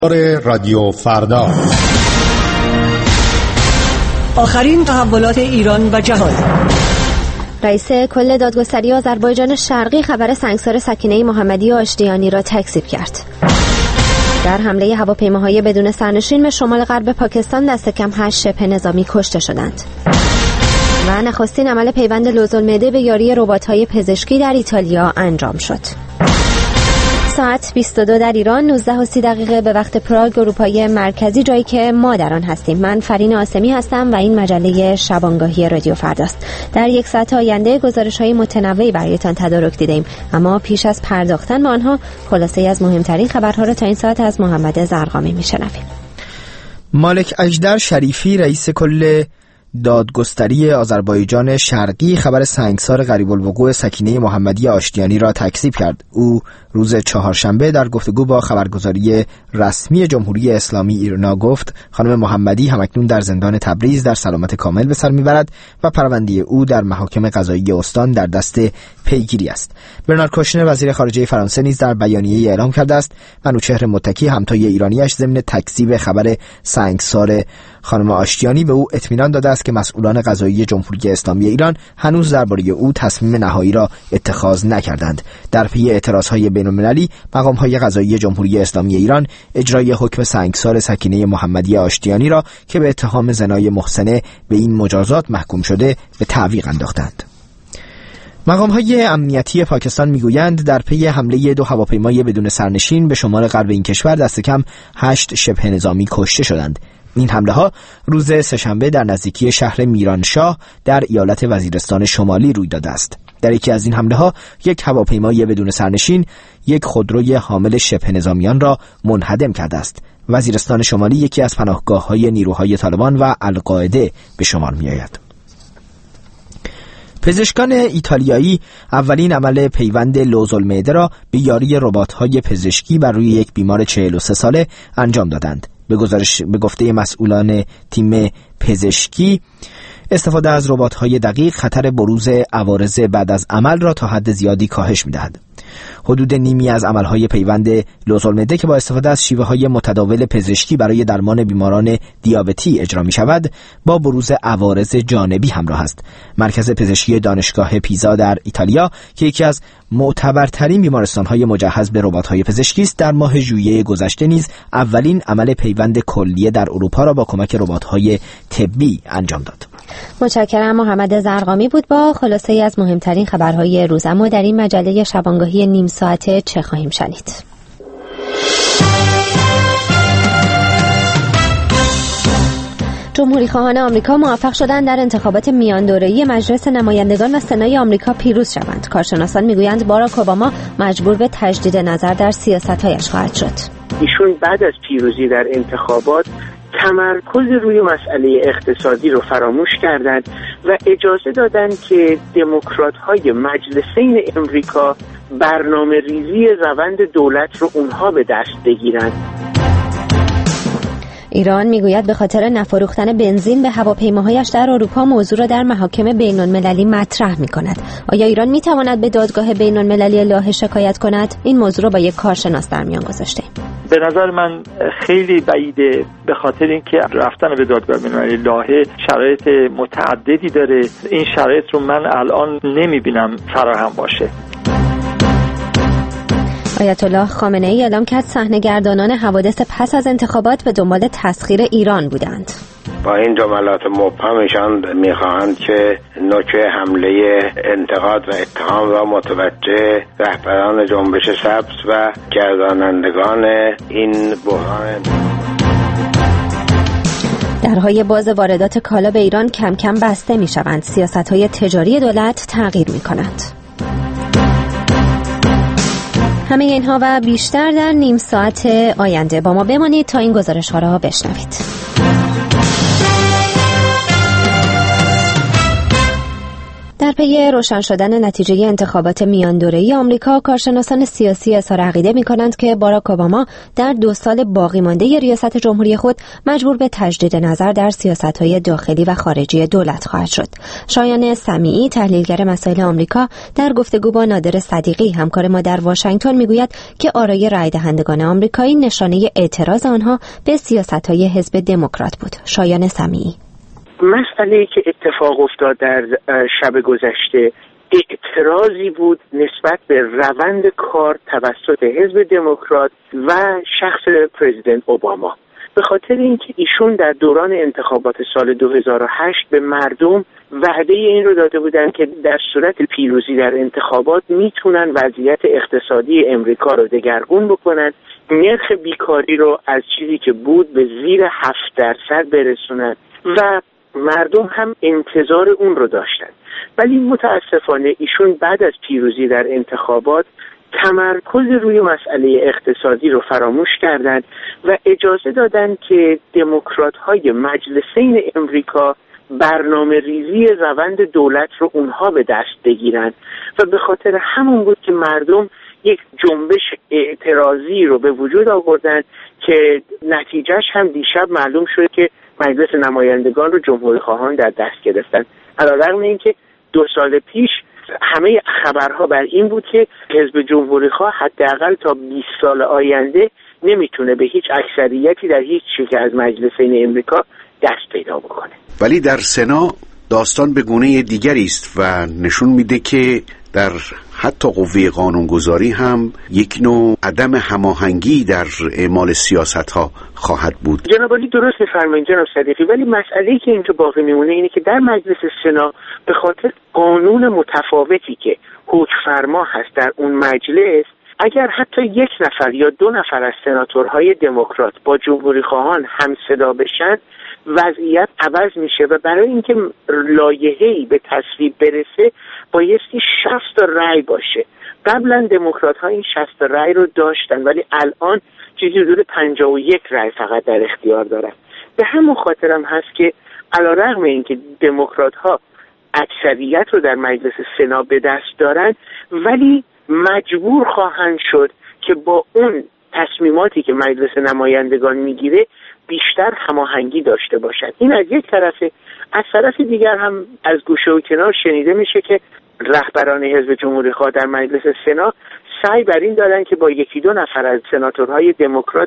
رادیو فردا، آخرین تحولات ایران و جهان. رئیس کل دادگستری آذربایجان شرقی خبر سنگسار سکینه محمدی آشتیانی را تکذیب کرد. در حمله هواپیماهای بدون سرنشین به شمال غرب پاکستان دست کم 8 شبه نظامی کشته شدند. و نخستین عمل پیوند لوزالمعده به یاری ربات‌های پزشکی در ایتالیا انجام شد. ساعت 22 در ایران، 19:30 به وقت پراگ اروپای مرکزی، جایی که ما در آن هستیم. من فرین آسمی هستم و این مجله شبانگاهی رادیو فرداست. در یک ساعت آینده گزارش‌های متنوعی برایتان تدارک دیدیم، اما پیش از پرداختن به آنها خلاصه‌ای از مهمترین خبرها را تا این ساعت از محمد زرقامی می‌شنویم. مالک اژدر شریفی رئیس کل دادگستری آذربایجان شرقی خبر سنگسار قریب الوقوع سکینه محمدی آشتیانی را تکذیب کرد. او روز چهارشنبه در گفتگو با خبرگزاری رسمی جمهوری اسلامی ایرنا گفت خانم محمدی همکنون در زندان تبریز در سلامت کامل به سر میبرد و پرونده او در محاکم قضایی استان در دست پیگیری است. برنارد کوشنر وزیر خارجه فرانسه نیز در بیانیه‌ای اعلام کرده است منوچهر متکی همتای ایرانیش ضمن تکذیب خبر سنگسار خانم آشتیانی به او اطمینان داده است که مسئولان قضایی جمهوری اسلامی ایران هنوز درباره او تصمیم نهایی را اتخاذ نکردند. در پی اعتراضهای بین‌المللی، مقام‌های قضایی جمهوری اسلامی ایران اجرای حکم سنگسار سکینه محمدی آشتیانی را که به اتهام زنای محسنه به این مجازات محکوم شده به تعویق انداختند. مقام‌های امنیتی پاکستان میگویند در پی حمله 2 هواپیمای بدون سرنشین به شمال غرب این کشور دست کم 8 شبه نظامی کشته شدند. این حمله ها روز سه‌شنبه در نزدیکی شهر میرانشاه در ایالت وزیرستان شمالی روی داده است. در یکی از این حمله ها یک هواپیمای بدون سرنشین یک خودروی حامل شبه نظامیان را منهدم کرده است. وزیرستان شمالی یکی از پناهگاه‌های نیروهای طالبان و القاعده به شمار می‌آید. پزشکان ایتالیایی اولین عمل پیوند لوزالمعده را به یاری ربات‌های پزشکی بر روی یک بیمار 43 ساله انجام دادند. به گفته مسئولان تیم پزشکی، استفاده از ربات‌های دقیق خطر بروز عوارض بعد از عمل را تا حد زیادی کاهش می‌دهد. حدود نیمی از عمل‌های پیوند لوزالمعده که با استفاده از شیوه‌های متداول پزشکی برای درمان بیماران دیابتی اجرا می‌شود، با بروز عوارض جانبی همراه است. مرکز پزشکی دانشگاه پیزا در ایتالیا که یکی از معتبرترین بیمارستان‌های مجهز به ربات‌های پزشکی است، در ماه ژوئیه گذشته نیز اولین عمل پیوند کلیه در اروپا را با کمک ربات‌های طبی انجام داد. متشکرم. محمد زرقامی بود با خلاصه‌ای از مهمترین خبرهای روز. اما در این مجله شبانگاهی نیم ساعته چه خواهیم شنید؟ جمهوری خواهان آمریکا موفق شدند در انتخابات میان دوره‌ای مجلس نمایندگان و سنای آمریکا پیروز شوند. کارشناسان میگویند باراک اوباما مجبور به تجدید نظر در سیاست‌هایش خواهد شد. ایشون بعد از پیروزی در انتخابات تمرکز روی مسئله اقتصادی رو فراموش کردند و اجازه دادند که دموکرات‌های مجلسین امریکا برنامه ریزی روند دولت رو اونها به دست بگیرند. ایران میگوید به خاطر نفروختن بنزین به هواپیماهایش در اروپا موضوع را در محاکم بین‌المللی مطرح می‌کند. آیا ایران می‌تواند به دادگاه بین‌المللی لاهه شکایت کند؟ این موضوع را با یک کارشناس در میان گذاشتیم. به نظر من خیلی بعیده، به خاطر اینکه رفتن به دادگاه بین‌المللی لاهه شرایط متعددی داره. این شرایط رو من الان نمی‌بینم فراهم باشه. آیت الله خامنه ای اعلام کرد صحنه‌گردانان حوادث پس از انتخابات به دنبال تسخیر ایران بودند. با این جملات مبهمشان میخواهند که نوک حمله انتقاد و اتهام را متوجه رهبران جنبش سبز و گردانندگان این بحران. درهای باز واردات کالا به ایران کم کم بسته میشوند. سیاست‌های تجاری دولت تغییر میکنند. همه اینها و بیشتر در نیم ساعت آینده با ما بمانید تا این گزارش‌ها را بشنوید. در در پی روشن شدن نتیجه انتخابات میان دوره‌ای آمریکا، کارشناسان سیاسی اظهار عقیده می‌کنند که باراک اوباما در 2 سال باقی مانده ریاست جمهوری خود مجبور به تجدید نظر در سیاست‌های داخلی و خارجی دولت خواهد شد. شایان سمیعی، تحلیلگر مسائل آمریکا، در گفتگو با نادر صدیقی همکار ما در واشنگتن می‌گوید که آرای رای دهندگان آمریکایی نشانه اعتراض آنها به سیاست‌های حزب دموکرات بود. شایان سمیعی: مسئله‌ای که اتفاق افتاد در شب گذشته اعتراضی بود نسبت به روند کار توسط حزب دموکرات و شخص پرزیدنت اوباما، به خاطر اینکه ایشون در دوران انتخابات سال 2008 به مردم وعده این رو داده بودن که در صورت پیروزی در انتخابات میتونن وضعیت اقتصادی امریکا رو دگرگون بکنن، نرخ بیکاری رو از چیزی که بود به زیر 7% برسونن و مردم هم انتظار اون رو داشتن. ولی متاسفانه ایشون بعد از پیروزی در انتخابات تمرکز روی مسئله اقتصادی رو فراموش کردند و اجازه دادن که دموکرات‌های مجلسین امریکا برنامه ریزی روند دولت رو اونها به دست بگیرن و به خاطر همون بود که مردم یک جنبش اعتراضی رو به وجود آوردن که نتیجهش هم دیشب معلوم شد که مجلس نمایندگان رو جمهوری خواهان در دست گرفتن. علیرغم اینکه 2 سال پیش همه خبرها بر این بود که حزب جمهوری خواه حداقل تا 20 سال آینده نمیتونه به هیچ اکثریتی در هیچ چیزی از مجلسین امریکا دست پیدا بکنه. ولی در سنا داستان به گونه دیگری است و نشون میده که در حتی قوه قانونگذاری هم یک نوع عدم هماهنگی در اعمال سیاست‌ها خواهد بود. جناب عالی درست می‌فرمایید جناب صدیقی، ولی مسئله‌ای که اینجا باقی میمونه اینه که در مجلس سنا به خاطر قانون متفاوتی که حکم‌فرما هست در اون مجلس، اگر حتی 1 نفر یا 2 نفر از سناتورهای دموکرات با جمهوری خواهان هم صدا بشن، وضعیت عوض میشه و برای اینکه لایحه‌ای به تصویب برسه بایستی 60 رأی باشه. قبلا دموکرات‌ها این 60 رأی رو داشتن ولی الان چیزی حدود 51 رأی فقط در اختیار دارن. به همون خاطر هم هست که علیرغم اینکه دموکرات‌ها اکثریت رو در مجلس سنا به دست دارن ولی مجبور خواهند شد که با اون تصمیماتی که مجلس نمایندگان میگیره بیشتر هماهنگی داشته باشند. این از یک طرفه. از طرف دیگر هم از گوشه و کنار شنیده میشه که رهبران حزب جمهوری خواه در مجلس سنا سعی بر این دارن که با 1-2 نفر از سناتورهای دموکرات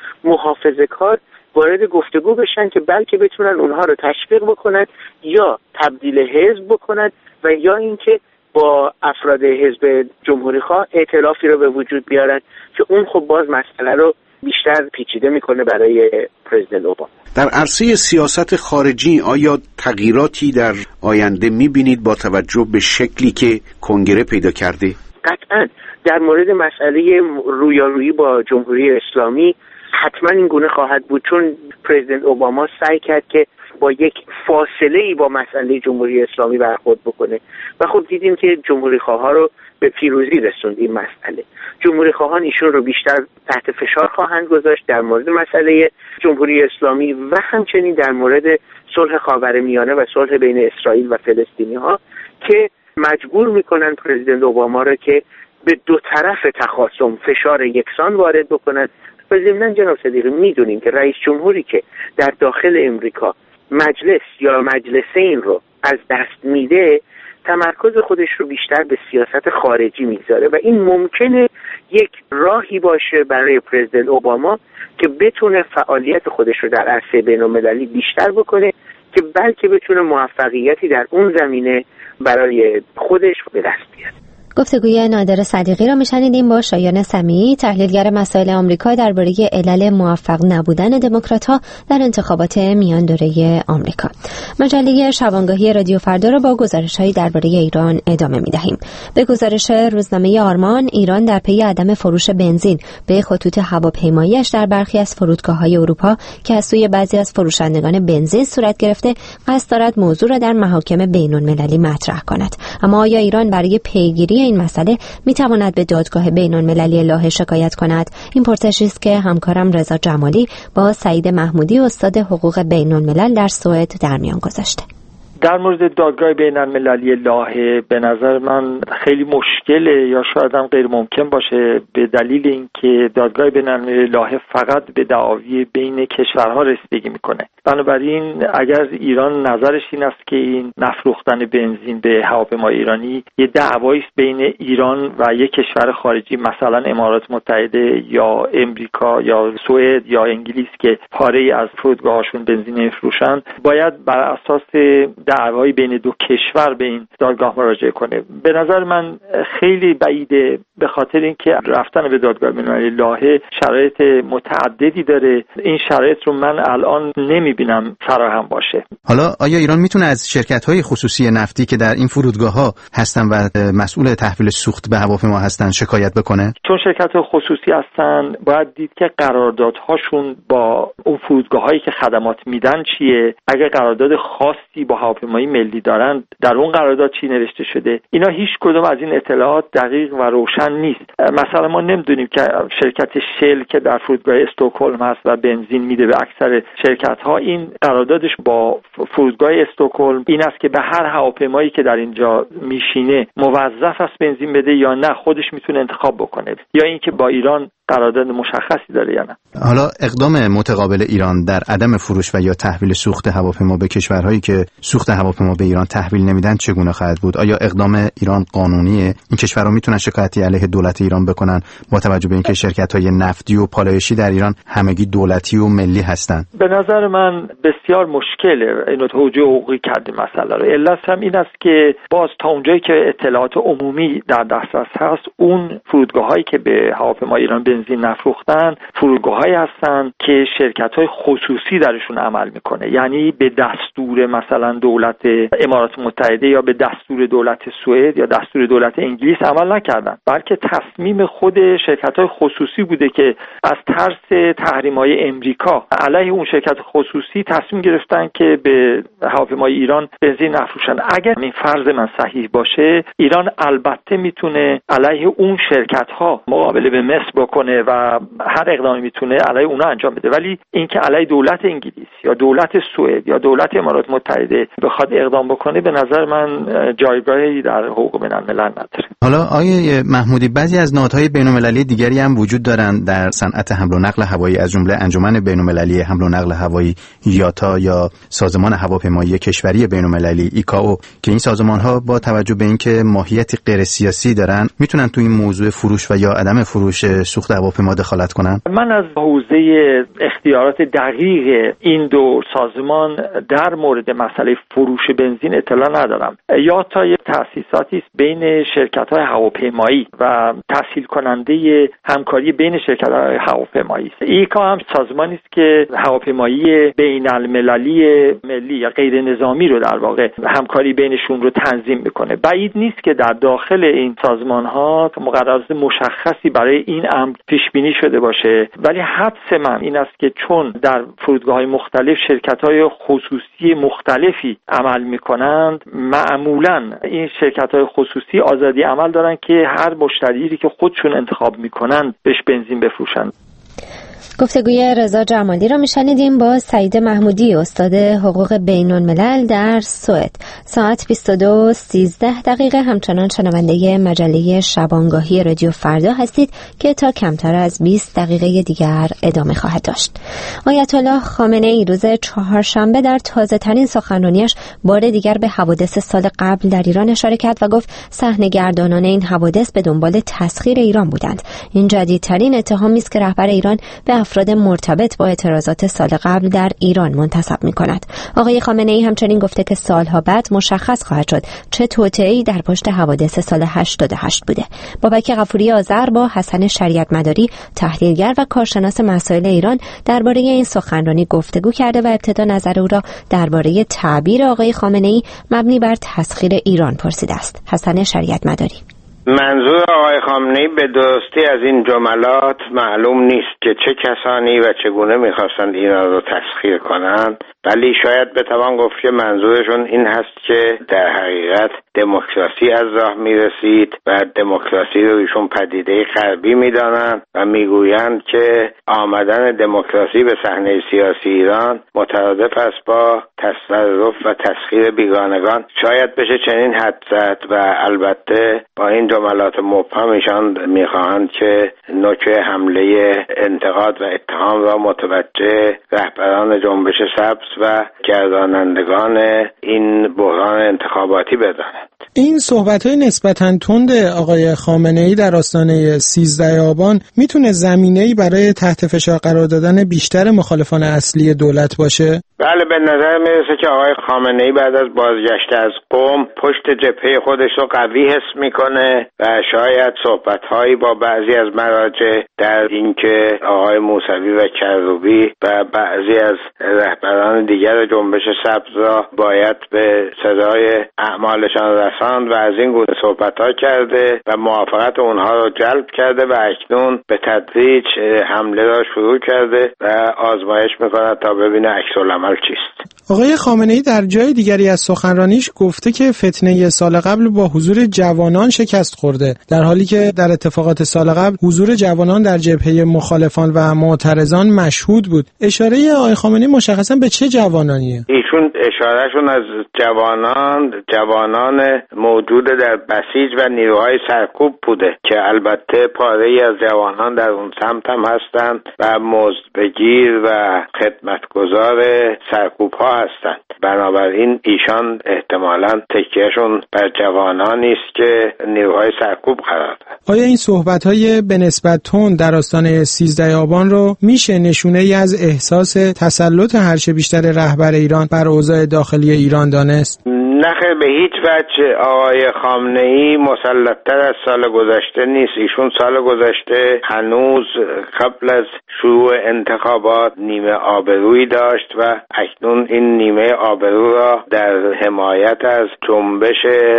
محافظه‌کار وارد گفتگو بشن که بلکه بتونن اونها رو تشویق بکنن یا تبدیل حزب بکنن و یا اینکه با افراد حزب جمهوری خواه ائتلافی رو به وجود بیارن که اون خب باز مسئله رو بیشتر پیچیده میکنه برای پرزیدنت اوباما. در عرصه سیاست خارجی آیا تغییراتی در آینده میبینید با توجه به شکلی که کنگره پیدا کرده؟ قطعاً در مورد مسئله رویارویی با جمهوری اسلامی حتما این گونه خواهد بود، چون پرزیدنت اوباما سعی کرد که با یک فاصله‌ای با مسئله جمهوری اسلامی برخورد بکنه و خب دیدیم که جمهوری خواها رو به پیروزی رسوند این مسئله. جمهوری خواهان ایشون رو بیشتر تحت فشار خواهند گذاشت در مورد مسئله جمهوری اسلامی و همچنین در مورد صلح خاورمیانه و صلح بین اسرائیل و فلسطینی‌ها که مجبور میکنن پرزیدنت اوباما رو که به 2 طرف تخاصم فشار یکسان وارد بکنن. و ضمناً جناب صدیقی میدونیم که رئیس جمهوری که در داخل امریکا مجلس یا مجلسین رو از دست میده تمرکز خودش رو بیشتر به سیاست خارجی میگذاره و این ممکنه یک راهی باشه برای پرزیدنت اوباما که بتونه فعالیت خودش رو در عرصه بین‌المللی بیشتر بکنه که بلکه بتونه موفقیتی در اون زمینه برای خودش به دست بیاره. گفتگوی نادر صدیقی را میشنیدیم با شایان سمیعی، تحلیلگر مسائل آمریکا، درباره علل موفق نبودن دموکرات‌ها در انتخابات میان دوره آمریکا. مجله شبانگاهی رادیو فردا را با گزارش‌هایی درباره ایران ادامه می‌دهیم. به گزارش روزنامه آرمان، ایران در پی عدم فروش بنزین به خطوط هواپیمایی‌اش در برخی از فرودگاه‌های اروپا که از سوی بعضی از فروشندگان بنزین صورت گرفته، قصد دارد موضوع را در محاکم بین‌المللی مطرح کند. اما آیا ایران برای پیگیری این مسئله میتواند به دادگاه بین‌المللی لاهه شکایت کند؟ این پرسشی است که همکارم رضا جمالی با سعید محمودی استاد حقوق بین‌الملل در سوئد در میان گذاشته. در مورد دادگاه بین‌المللی لاهه به نظر من خیلی مشکله یا شاید هم غیر ممکن باشه، به دلیل اینکه دادگاه بین‌المللی لاهه فقط به دعاوی بین کشورها رسیدگی میکنه. بنابراین اگر ایران نظرش این است که این نفروختن بنزین به هواپیمای ایرانی یه دعوایی است بین ایران و یک کشور خارجی، مثلا امارات متحده یا امریکا یا سوئد یا انگلیس که پاره‌ای از فرودگاه‌هاشون بنزین می‌فروشن، باید بر اساس دعوایی بین دو کشور به این دادگاه مراجعه کنه. به نظر من خیلی بعیده، به خاطر اینکه رفتن به دادگاه بین‌المللی لاهه شرایط متعددی داره. این شرایط رو من الان نمی‌بینم فراهم باشه. حالا آیا ایران میتونه از شرکت‌های خصوصی نفتی که در این فرودگاه‌ها هستن و مسئول تحویل سوخت به هواپیما هستن شکایت بکنه؟ چون شرکت‌های خصوصی هستن باید دید که قراردادهاشون با اون فرودگاه‌هایی که خدمات میدن چیه. اگر قرارداد خاصی با هواپیمای ملی دارن، در اون قرارداد چی نوشته شده. اینا هیچ کدوم از این اطلاعات دقیق و روشن نیست. مثلا ما نمیدونیم که شرکت شل که در فرودگاه استکهلم هست و بنزین میده به اکثر شرکت‌ها، این قراردادش با فرودگاه استکهلم این است که به هر هواپیمایی که در اینجا میشینه موظف است بنزین بده یا نه خودش میتونه انتخاب بکنه، یا اینکه با ایران قرارداد مشخصی داره یا نه. حالا اقدام متقابل ایران در عدم فروش و یا تحویل سوخت هواپیما به کشورهایی که سوخت هواپیما به ایران تحویل نمیدن چگونه خواهد بود؟ آیا اقدام ایران قانونیه؟ این کشورها میتونن شکایتی علیه دولت ایران بکنن با توجه به اینکه شرکت‌های نفتی و پالایشی در ایران همگی دولتی و ملی هستن؟ به نظر من بسیار مشکله اینو توجیه حقوقی کردیم مسئله رو. علت هم این است که باز تا اونجایی که اطلاعات عمومی در دسترس هست، اون فرودگاه‌هایی که به هواپیمای ایران بنزین نفروختن فرودگاه‌هایی هستن که شرکت‌های خصوصی درشون عمل میکنه، یعنی به دستور مثلا دولت امارات متحده یا به دستور دولت سوئد یا دستور دولت انگلیس عمل نکردن، بلکه تصمیم خود شرکت‌های خصوصی بوده که از ترس تحریم‌های امریکا علیه اون شرکت خصوصی تصمیم گرفتن که به هواپیمای ایران بنزین نفروشن. اگر این فرض من صحیح باشه، ایران البته میتونه علیه اون شرکت‌ها مقابله به مثل بکنه و هر اقدامی میتونه علیه اونا انجام بده، ولی اینکه علیه دولت انگلیس یا دولت سوئد یا دولت امارات متحده بخواد اقدام بکنه به نظر من جایگاهی در حقوق بین‌الملل نداره. حالا آقای محمودی، بعضی از نهادهای بین‌المللی دیگری هم وجود دارند در صنعت حمل و نقل هوایی، از جمله انجمن بین‌المللی حمل و نقل هوایی یاتا یا سازمان هواپیمایی کشوری بین‌المللی ایکائو، که این سازمان‌ها با توجه به اینکه ماهیت غیر سیاسی دارن میتونن تو این موضوع فروش و یا عدم فروش سوخت هواپیما دخالت کنن؟ من از حوزه اختیارات دقیق این دو سازمان در مورد مسئله فروش بنزین اطلاع ندارم. یاتا یک تأسیساتی است بین شرکت‌های هواپیمایی و تسهیل کننده همکاری بین شرکت‌های هواپیمایی است. ایکا هم سازمانی است که هواپیمایی بین‌المللی ملی یا غیر نظامی رو در واقع همکاری بینشون رو تنظیم میکنه. بعید نیست که در داخل این سازمان‌ها مقررات مشخصی برای این امر پیش بینی شده باشه، ولی حدس من این است که چون در فرودگاه‌های مختلف شرکت‌های خصوصی مختلفی عمل می‌کنند، معمولاً این شرکت‌های خصوصی آزادی عمل دارن که هر مشتری که خودشون انتخاب می‌کنند بهش بنزین بفروشن. گفتگوی رضا جمالی را میشنیدیم با سعید محمودی، استاد حقوق بین‌الملل در سوئد. ساعت 22:13 همچنان شنونده مجله شبانگاهی رادیو فردا هستید که تا کمتر از 20 دقیقه دیگر ادامه خواهد داشت. آیت الله خامنه ای روز چهارشنبه در تازه ترین سخنرانیش بار دیگر به حوادث سال قبل در ایران اشاره کرد و گفت صحنه‌گردانان این حوادث به دنبال تسخیر ایران بودند. این جدیدترین اتهامی است که رهبر ایران به افراد مرتبط با اعتراضات سال قبل در ایران منتسب می‌کند. آقای خامنه‌ای همچنین گفته که سالها بعد مشخص خواهد شد چه توطئه‌ای در پشت حوادث سال 88 بوده. بابک غفوری آذر با حسن شریعتمداری، تحلیلگر و کارشناس مسائل ایران، درباره این سخنرانی گفتگو کرده و ابتدا نظر او را درباره تعبیر آقای خامنه‌ای مبنی بر تسخیر ایران پرسیده است. حسن شریعتمداری: منظور آقای خامنه‌ای به درستی از این جملات معلوم نیست که چه کسانی و چگونه می‌خواستند ایران رو تسخیر کنند. ولی شاید بتوان گفت که منظورشون این هست که در حقیقت دموکراسی از راه میرسید و دموکراسی رو ایشون پدیده غربی میدانند و میگویند که آمدن دموکراسی به صحنه سیاسی ایران مترادف است با تصرف و تسخیر بیگانگان. شاید بشه چنین حد زد و البته با این جملات مبهم ایشان میخواهند که نوک حمله انتقاد و اتهام را متوجه رهبران جنبش سبز و گردانندگان این بحران انتخاباتی بدانند. این صحبت‌های نسبتاً تند آقای خامنه‌ای در آستانه 13 آبان میتونه زمینه‌ای برای تحت فشار قرار دادن بیشتر مخالفان اصلی دولت باشه؟ بله، به نظر میرسه که آقای خامنه‌ای بعد از بازگشت از قم پشت جبهه خودش رو قوی حس میکنه و شاید صحبت‌هایی با بعضی از مراجع در اینکه آقای موسوی و کروبی و بعضی از رهبران دیگر جنبش سبز را باید به صدای اعمالشان رساند و از این گونه صحبت‌ها کرده و موافقت اونها رو جلب کرده و اکنون به تدریج حمله را شروع کرده و آزمایش میکنه تا ببینه عکس‌العمل چیست. آقای خامنه‌ای در جای دیگری از سخنرانیش گفته که فتنه سال قبل با حضور جوانان شکست خورده، در حالی که در اتفاقات سال قبل حضور جوانان در جبهه مخالفان و معترضان مشهود بود. اشاره آقای خامنه‌ای مشخصا به چه جوانانیه؟ ایشون اشارهشون از جوانان موجود در بسیج و نیروهای سرکوب بوده که البته پاره‌ای از جوانان در اون سمت هم هستند و مزدبگیر و خدمتگزار سرکوب ها هستند. بنابراین ایشان احتمالاً تکیهشون بر جوانانی است که نیروهای سرکوب قرار دارند. آیا این صحبت‌های به نسبت تند در آستانه 13 آبان رو میشه نشونه‌ای از احساس تسلط هرچه بیشتر رهبر ایران بر اوضاع داخلی ایران دانست؟ نخیر، به هیچ وجه آقای خامنه‌ای مسلط‌تر از سال گذشته نیست. ایشون سال گذشته هنوز قبل از شروع انتخابات نیمه آبرویی داشت و اکنون این نیمه آبرو را در حمایت از جنبش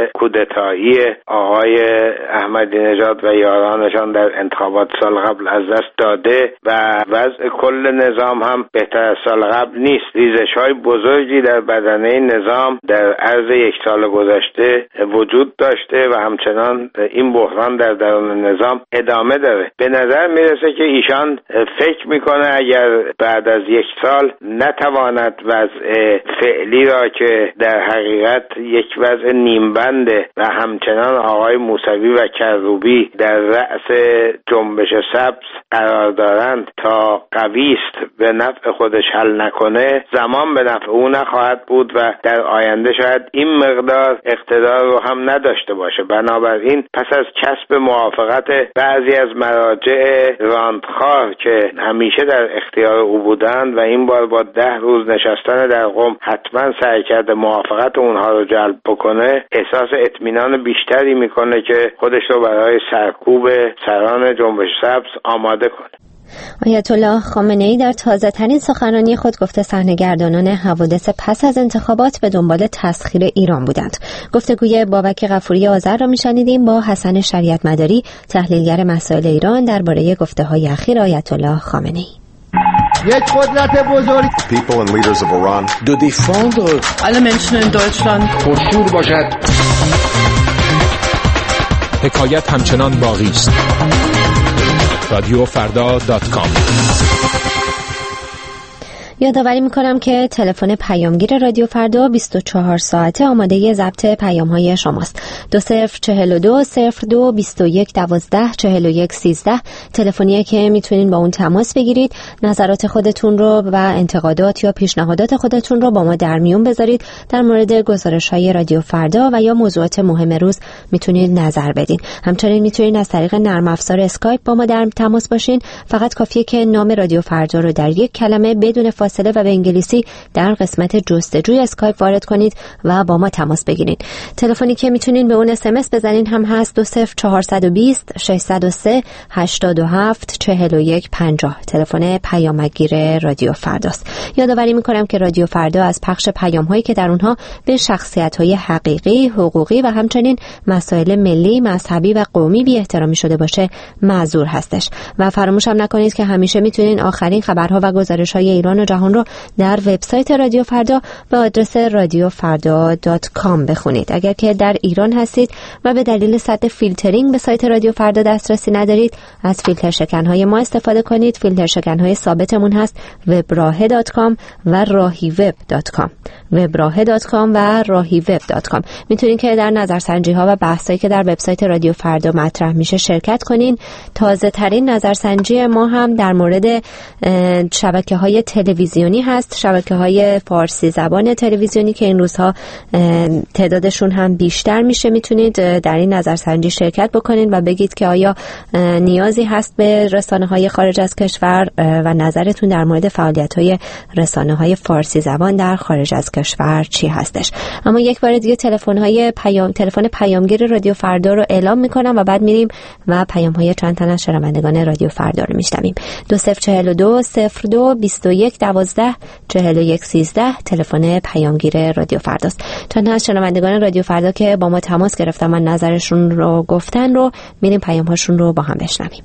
کودتایی آقای احمدی نژاد و یارانشان در انتخابات سال قبل از دست داده و وضع کل نظام هم بهتر از سال قبل نیست. ریزش‌های بزرگی در بدنه نظام در عرض یک سال گذشته وجود داشته و همچنان این بحران در درون نظام ادامه داره. به نظر میرسه که ایشان فکر میکنه اگر بعد از یک سال نتواند وضع فعلی را که در حقیقت یک وضع نیمبنده و همچنان آقای موسوی و کروبی در رأس جنبش سبز قرار دارند تا قوی است به نفع خودش حل نکنه، زمان به نفع او نخواهد بود و در آینده شاید این مقدار اقتدار رو هم نداشته باشه. بنابراین پس از کسب موافقت بعضی از مراجع راندخوار که همیشه در اختیار او بودند و این بار با 10 روز نشستن در قم حتما سعی کرده موافقت اونها رو جلب بکنه، احساس اطمینان بیشتری میکنه که خودش رو برای سرکوب سران جنبش سبز آماده کنه. آیت الله خامنه‌ای در تازه‌ترین سخنرانی خود گفته صحنه‌گردانان حوادث پس از انتخابات به دنبال تسخیر ایران بودند. گفتگوی بابک غفوری آذر را می‌شنیدیم با حسن شریعت مداری، تحلیلگر مسائل ایران، درباره گفته‌های اخیر آیت الله خامنه‌ای. یک قدرت بزرگ People and leaders of Iran de défendre alle Menschen in Deutschland پرشور باشد. حکایت همچنان باقی است. رادیوفردا.com. یادآوری میکنم که تلفن پیامگیر رادیو فردا 24 ساعته آماده ضبط پیام‌های شماست. 2042 02 21 12 41 13 تلفنیه که میتونین با اون تماس بگیرید، نظرات خودتون رو و انتقادات یا پیشنهادات خودتون رو با ما در میون بذارید. در مورد گزارش‌های رادیو فردا و یا موضوعات مهم روز میتونید نظر بدین. همچنین میتونید از طریق نرم افزار اسکایپ با ما در تماس باشین. فقط کافیه که نام رادیو فردا رو در یک کلمه بدون فاصله و به انگلیسی در قسمت جستجوی اسکایپ وارد کنید و با ما تماس بگیرید. تلفنی که میتونین به اون اس ام اس بزنین هم هست 20420 603 87 41 50. تلفن پیامگیر رادیو فرداست. یادآوری میکنم که رادیو فردا از پخش پیام‌هایی که در اونها به شخصیت‌های حقیقی، حقوقی و همچنین مسائل ملی، مذهبی و قومی بی احترامی شده باشه معذور هستش. و فراموش هم نکنید که همیشه میتونین آخرین خبرها و گزارش‌های ایران و جهان رو در وبسایت رادیو فردا به آدرس radiofarda.com بخونید. اگر که در ایران هستید و به دلیل سطح فیلترینگ به سایت رادیو فردا دسترسی ندارید، از فیلتر شکن‌های ما استفاده کنید. فیلتر شکن‌های ثابتمون هست webrahe.com و rahiveb.com. webrahe.com و rahiveb.com. میتونید که در نظرسنجی‌ها و بحثایی که در وبسایت رادیو فردا مطرح میشه شرکت کنین. تازه ترین نظرسنجی ما هم در مورد شبکه‌های تلویزیونی هست، شبکه‌های فارسی زبان تلویزیونی که این روزها تعدادشون هم بیشتر میشه. میتونید در این نظرسنجی شرکت بکنید و بگید که آیا نیازی هست به رسانه‌های خارج از کشور و نظرتون در مورد فعالیت‌های رسانه‌های فارسی زبان در خارج از کشور چی هستش. اما یک بار دیگه تلفن پیامگیر رادیو فردا رو اعلام میکنم و بعد میریم و پیام‌های چند تن از شنوندگان رادیو فردا رو میشنویم. 2042 02 21 12 41 13 تلفن پیامگیر رادیو فرداست. چند از شنوندگان رادیو فردا که با ما تماس گرفتن و نظرشون رو گفتن رو میریم پیام‌هاشون رو با هم بشنویم.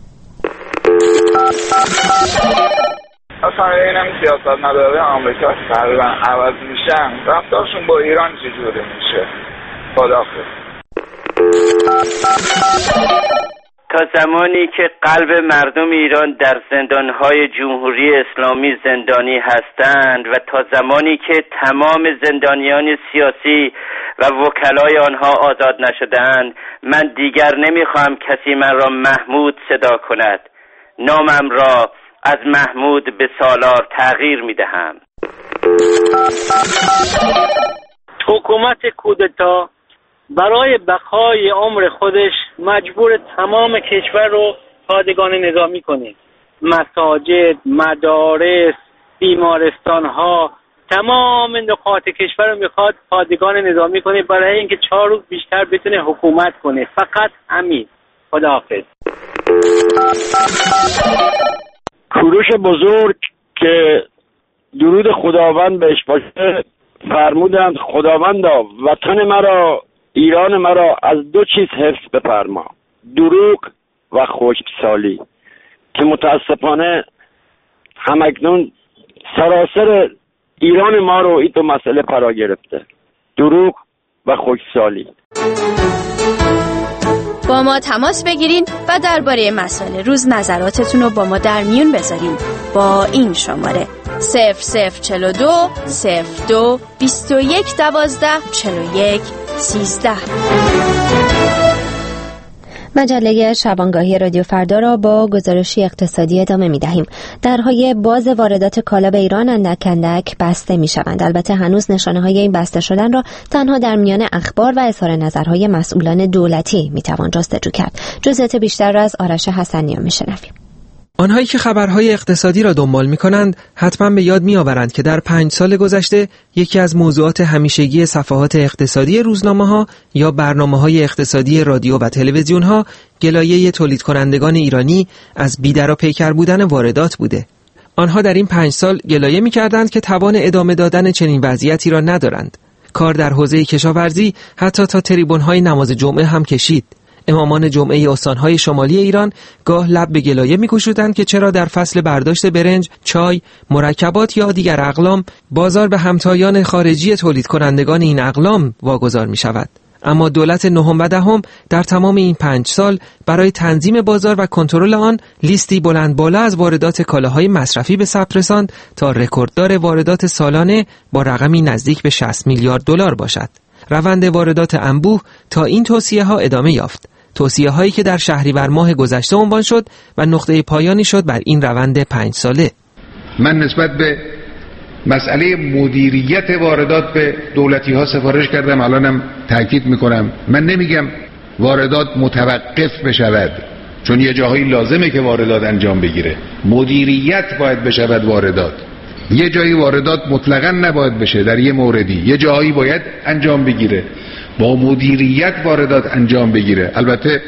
اصلا اینم سیاست مداره آمریکا تقریبا عوض میشن، رفتارشون با ایران چجوری میشه؟ خداحافظ. تا زمانی که قلب مردم ایران در زندانهای جمهوری اسلامی زندانی هستند و تا زمانی که تمام زندانیان سیاسی و وکلای آنها آزاد نشدند، من دیگر نمیخواهم کسی من را محمود صدا کند. نامم را از محمود به سالار تغییر میدهم. حکومت کودتا برای بقای عمر خودش مجبور تمام کشور رو پادگان نظامی کنه. مساجد، مدارس، بیمارستان‌ها، تمام نقاط کشور رو میخواد پادگان نظامی کنه برای اینکه 4 روز بیشتر بتونه حکومت کنه. فقط همین. خداحافظ. کوروش بزرگ که درود خداوند بهش باشه فرمودند خداوندا وطن مرا، ایران مرا از 2 چیز حفظ بفرما، دروغ و خشکسالی، که متاسفانه همکنون سراسر ایران ما رو این 2 مسئله فرا گرفته، دروغ و خشکسالی. با ما تماس بگیرین و درباره مسائل روز نظراتتون رو با ما در میون بذارین با این شماره 0042 02 21 12 41 13. مجله شبانگاهی رادیو فردا را با گزارشی اقتصادی ادامه می دهیم. درهای باز واردات کالا به ایران اندک اندک بسته می شوند. البته هنوز نشانه های این بسته شدن را تنها در میان اخبار و اظهار نظرهای مسئولان دولتی می توان جستجو کرد. جزئیات بیشتر را از آرش حسنیان می شنویم. آنهایی که خبرهای اقتصادی را دنبال می‌کنند حتما به یاد می‌آورند که در 5 سال گذشته یکی از موضوعات همیشگی صفحات اقتصادی روزنامه‌ها یا برنامه‌های اقتصادی رادیو و تلویزیون‌ها گلایه تولید کنندگان ایرانی از بی‌در و پیکر بودن واردات بوده. آنها در این 5 سال گلایه می‌کردند که توان ادامه دادن چنین وضعیتی را ندارند. کار در حوزه کشاورزی حتی تا تریبون‌های نماز جمعه هم کشید. امامان جمعه استانهای شمالی ایران گاه لب به گلایه می‌گشودند که چرا در فصل برداشت برنج، چای، مرکبات یا دیگر اقلام بازار به همتایان خارجی تولید کنندگان این اقلام واگذار می‌شود. اما دولت نهم و دهم در تمام این 5 سال برای تنظیم بازار و کنترل آن لیستی بلند بالا از واردات کالاهای مصرفی به ثبت رساند تا رکورددار واردات سالانه با رقمی نزدیک به 60 میلیارد دلار باشد. روند واردات انبوه تا این توصیه‌ها ادامه یافت. توصیه‌هایی که در شهریور ماه گذشته عنوان شد و نقطه پایانی شد بر این روند 5 ساله. من نسبت به مسئله مدیریت واردات به دولتی‌ها سفارش کردم، الانم تاکید می‌کنم. من نمیگم واردات متوقف بشود، چون یه جاهایی لازمه که واردات انجام بگیره. مدیریت باید بشود واردات. یه جایی واردات مطلقاً نباید بشه، در یه موردی یه جایی باید انجام بگیره، با مدیریت واردات انجام بگیره. البته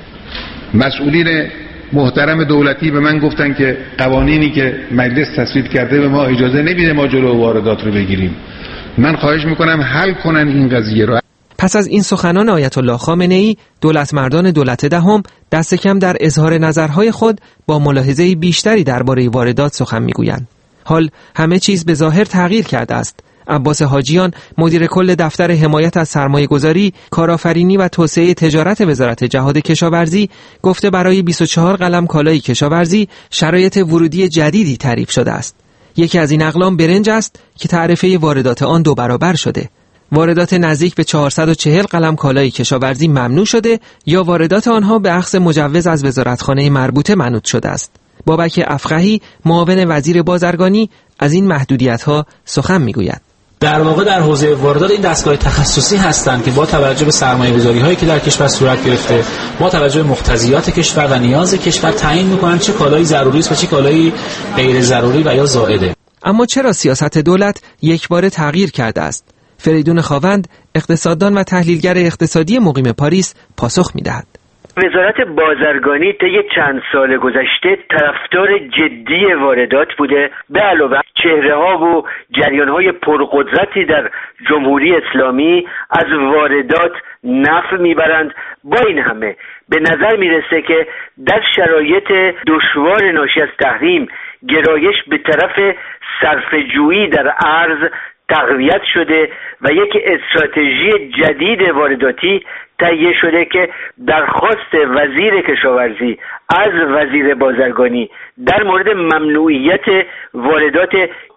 مسئولین محترم دولتی به من گفتن که قوانینی که مجلس تصویب کرده به ما اجازه نمیده ما جلو واردات رو بگیریم. من خواهش میکنم حل کنن این قضیه رو. پس از این سخنان آیت الله خامنه‌ای، دولت مردان دولت دهم دست کم در اظهار نظرهای خود با ملاحظه بیشتری درباره واردات سخن میگویند. حال همه چیز به ظاهر تغییر کرده است. عباس حاجیان، مدیر کل دفتر حمایت از سرمایه‌گذاری، کارآفرینی و توسعه تجارت وزارت جهاد کشاورزی، گفته برای 24 قلم کالای کشاورزی شرایط ورودی جدیدی تعریف شده است. یکی از این اقلام برنج است که تعرفه واردات آن 2 برابر شده. واردات نزدیک به 440 قلم کالای کشاورزی ممنوع شده یا واردات آنها به اخذ مجوز از وزارتخانه مربوطه منوط شده است. بابک افقهی، معاون وزیر بازرگانی، از این محدودیت‌ها سخن می‌گوید. در واقع در حوزه واردات این دستگاه تخصصی هستند که با توجه به سرمایه‌گذاری‌هایی که در کشور صورت گرفته، با توجه به مقتضیات کشور و نیاز کشور تعیین می‌کنند چه کالایی ضروری است و چه کالایی غیر ضروری و یا زائده. اما چرا سیاست دولت یکباره تغییر کرده است؟ فریدون خاوند، اقتصاددان و تحلیلگر اقتصادی مقیم پاریس، پاسخ می‌دهد. وزارت بازرگانی طی چند سال گذشته طرفدار جدی واردات بوده، به علاوه چهره‌ها و جریان‌های پرقدرتی در جمهوری اسلامی از واردات نفع میبرند. با این همه به نظر میرسه که در شرایط دشوار ناشی از تحریم گرایش به طرف صرفه‌جویی در ارز تقویت شده و یک استراتژی جدید وارداتی تهیه شده که درخواست وزیر کشاورزی از وزیر بازرگانی در مورد ممنوعیت واردات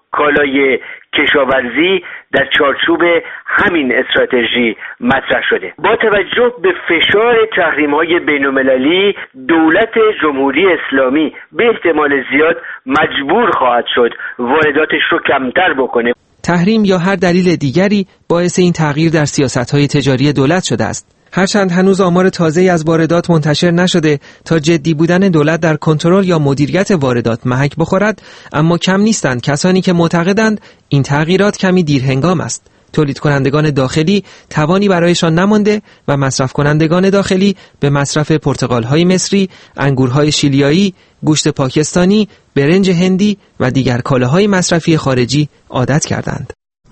کالای کشاورزی در چارچوب همین استراتژی مطرح شده. با توجه به فشار تحریم‌های بین‌المللی، دولت جمهوری اسلامی به احتمال زیاد مجبور خواهد شد وارداتش رو کمتر بکنه. تحریم یا هر دلیل دیگری باعث این تغییر در سیاست‌های تجاری دولت شده است. هرچند هنوز آمار تازه‌ای از واردات منتشر نشده تا جدی بودن دولت در کنترل یا مدیریت واردات محک بخورد، اما کم نیستند کسانی که معتقدند این تغییرات کمی دیرهنگام است. تولید کنندگان داخلی توانی برایشان نمانده و مصرف کنندگان داخلی به مصرف پرتقال‌های مصری، انگورهای شیلیایی، گوشت پاکستانی، برنج هندی و دیگر کالاهای مصرفی خارجی عادت کردند.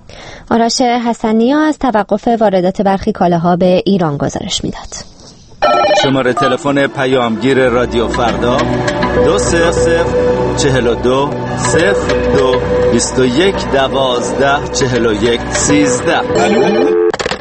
آرش حسنیا از توقف واردات برخی کالاها به ایران گزارش میداد. شماره تلفن پیامگیر رادیو فردا 20042 02 21 12 41 13.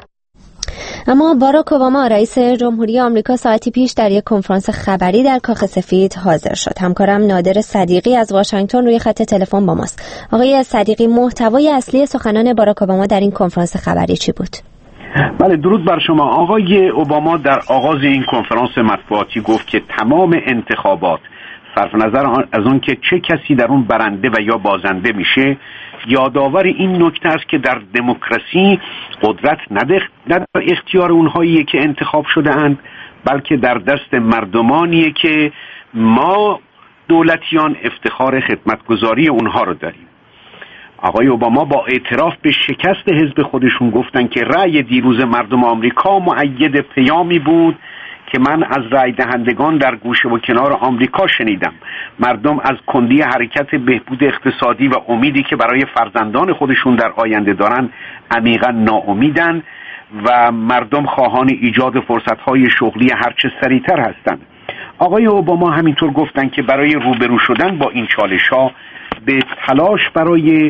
اما باراک اوباما رئیس جمهوری آمریکا ساعتی پیش در یک کنفرانس خبری در کاخ سفید حاضر شد. همکارم نادر صدیقی از واشنگتن روی خط تلفن با ماست. آقای صدیقی، محتوای اصلی سخنان باراک اوباما در این کنفرانس خبری چی بود؟ بله، درود بر شما. آقای اوباما در آغاز این کنفرانس مطبوعاتی گفت که تمام انتخابات صرف نظر از اون که چه کسی در اون برنده و یا بازنده میشه، یادآور این نکته است که در دموکراسی قدرت نه در اختیار اونهاییه که انتخاب شده اند، بلکه در دست مردمانیه که ما دولتیان افتخار خدمتگزاری اونها رو داریم. آقای اوباما با اعتراف به شکست حزب خودشون گفتن که رأی دیروز مردم آمریکا مؤید پیامی بود که من از رأی دهندگان در گوشه و کنار آمریکا شنیدم. مردم از کندی حرکت بهبود اقتصادی و امیدی که برای فرزندان خودشون در آینده دارن عمیقا ناامیدن و مردم خواهان ایجاد فرصت‌های شغلی هرچه سریعتر هستند. آقای اوباما همینطور گفتن که برای روبرو شدن با این چالش‌ها به تلاش برای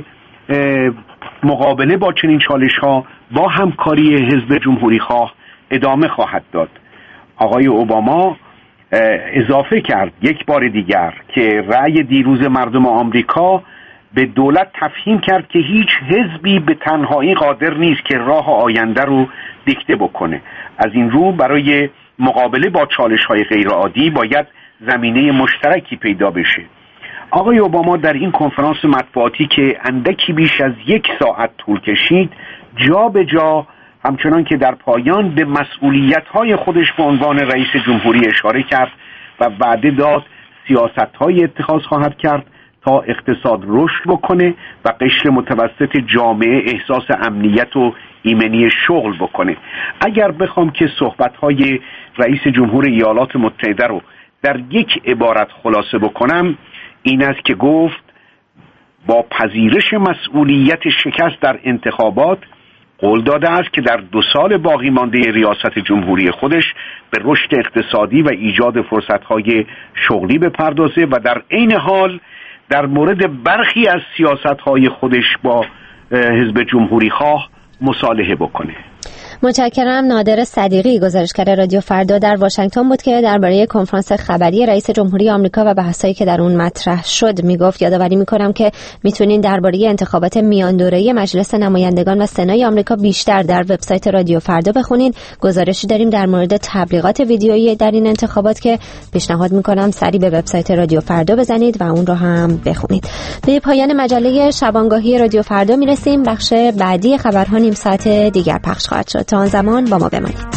مقابله با چنین چالش‌ها با همکاری حزب جمهوری‌خواه ادامه خواهد داد. آقای اوباما اضافه کرد یک بار دیگر که رأی دیروز مردم آمریکا به دولت تفهیم کرد که هیچ حزبی به تنهایی قادر نیست که راه آینده رو دیکته بکنه. از این رو برای مقابله با چالش‌های غیرعادی باید زمینه مشترکی پیدا بشه. آقای اوباما در این کنفرانس مطبوعاتی که اندکی بیش از 1 ساعت طول کشید، جا به جا همچنان که در پایان به مسئولیت‌های خودش به عنوان رئیس جمهوری اشاره کرد و وعده داد سیاست‌های اتخاذ خواهد کرد تا اقتصاد رشد بکنه و قشر متوسط جامعه احساس امنیت و ایمنی شغل بکنه. اگر بخوام که صحبت‌های رئیس جمهور ایالات متحده رو در یک عبارت خلاصه بکنم، این است که گفت با پذیرش مسئولیت شکست در انتخابات قول داده است که در 2 سال باقی مانده ریاست جمهوری خودش به رشد اقتصادی و ایجاد فرصت‌های شغلی بپردازه و در عین حال در مورد برخی از سیاست‌های خودش با حزب جمهوری خواه مصالحه بکنه. متشکرم. نادر صدیقی، گزارشگر رادیو فردا در واشنگتن بود که درباره کنفرانس خبری رئیس جمهوری آمریکا و بحثایی که در اون مطرح شد میگفت. یادآوری میکنم که میتونین درباره انتخابات میان دوره‌ای مجلس نمایندگان و سنای آمریکا بیشتر در وبسایت رادیو فردا بخونین. گزارشی داریم در مورد تبلیغات ویدیویی در این انتخابات که پیشنهاد میکنم سری به وبسایت رادیو فردا بزنید و اون رو هم بخونید. به پایان مجله شبانگاهی رادیو فردا میرسیم. بخش بعدی خبرها نیم ساعت دیگر پخش خواهد شد. تا آن زمان با ما بمانید.